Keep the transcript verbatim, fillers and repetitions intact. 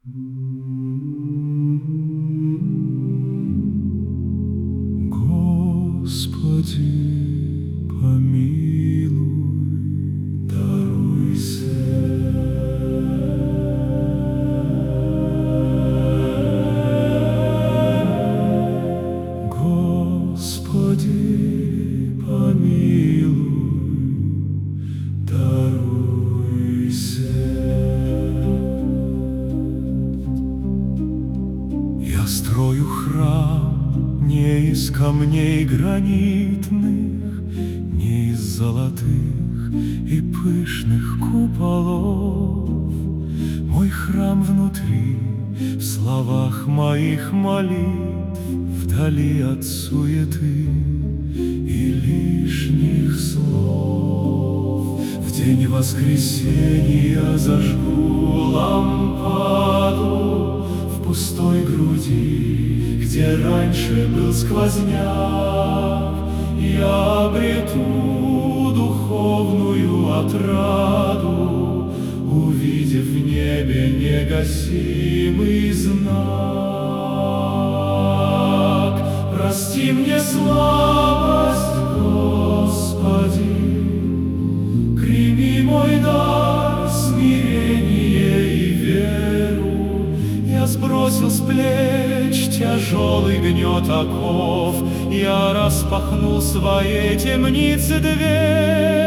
Господи, помилуй, даруй сей. Господи, помилуй, даруй сей. Я строю храм не из камней гранитных, не из золотых и пышных куполов. Мой храм внутри, в словах моих молитв, вдали от суеты и лишних слов. В день воскресенья зажгу лампаду в пустой груди, где раньше был сквозняк. Я обрету духовную отраду, увидев в небе негасимый знак. Прости мне слабость, Господи, прими мой дар, смирение и веру. Я сбросил с плеч тяжелый гнет оков, я распахнул своей темнице дверь.